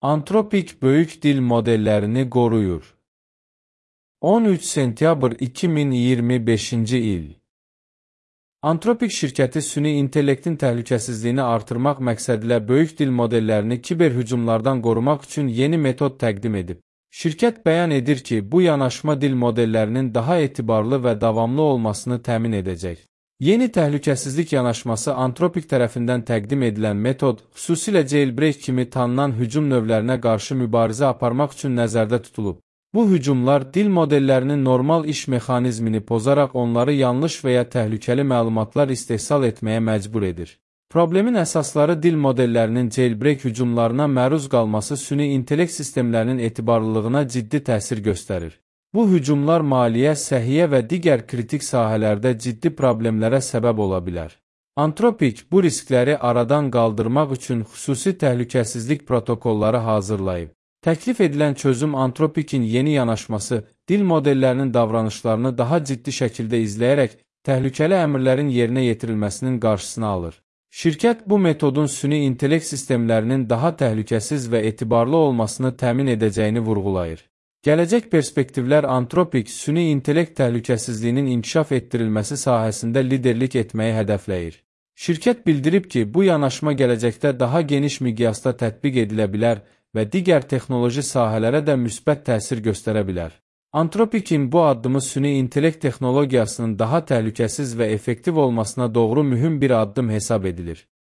Anthropic böyük dil modellerini qoruyur. 13 sentyabr 2025-ci il. Anthropic şirkəti süni intellektin təhlükəsizliyini artırmaq məqsədilə böyük dil modellərini kiber hücumlardan qorumaq üçün yeni metod təqdim edib. Şirkət bəyan edir ki, bu yanaşma dil modellərinin daha etibarlı və davamlı olmasını təmin edəcək. Yeni təhlükəsizlik yanaşması Anthropic tərəfindən təqdim edilən metod, xüsusilə jailbreak kimi tanınan hücum növlərinə qarşı mübarizə aparmaq üçün nəzərdə tutulub. Bu hücumlar dil modellərinin normal iş mexanizmini pozaraq onları yanlış və ya təhlükəli məlumatlar istehsal etməyə məcbur edir. Problemin əsasları dil modellərinin jailbreak hücumlarına məruz qalması süni intellekt sistemlərinin etibarlılığına ciddi təsir göstərir. Bu hücumlar maliyyə, səhiyyə və digər kritik sahələrdə ciddi problemlərə səbəb ola bilər. Anthropic bu riskləri aradan qaldırmaq üçün xüsusi təhlükəsizlik protokolları hazırlayıb. Təklif edilən çözüm Anthropic'in yeni yanaşması, dil modellərinin davranışlarını daha ciddi şəkildə izləyərək təhlükəli əmrlərin yerinə yetirilməsinin qarşısını alır. Şirkət bu metodun süni intellekt sistemlərinin daha təhlükəsiz və etibarlı olmasını təmin edəcəyini vurğulayır. Gələcək perspektivlər Anthropic süni intellekt təhlükəsizliyinin inkişaf etdirilməsi sahəsində liderlik etməyi hədəfləyir. Şirkət bildirib ki, bu yanaşma gələcəkdə daha geniş miqyasda tətbiq edilə bilər və digər texnoloji sahələrə də müsbət təsir göstərə bilər. Anthropic'in bu addımı süni intellekt texnologiyasının daha təhlükəsiz və effektiv olmasına doğru mühüm bir addım hesab edilir.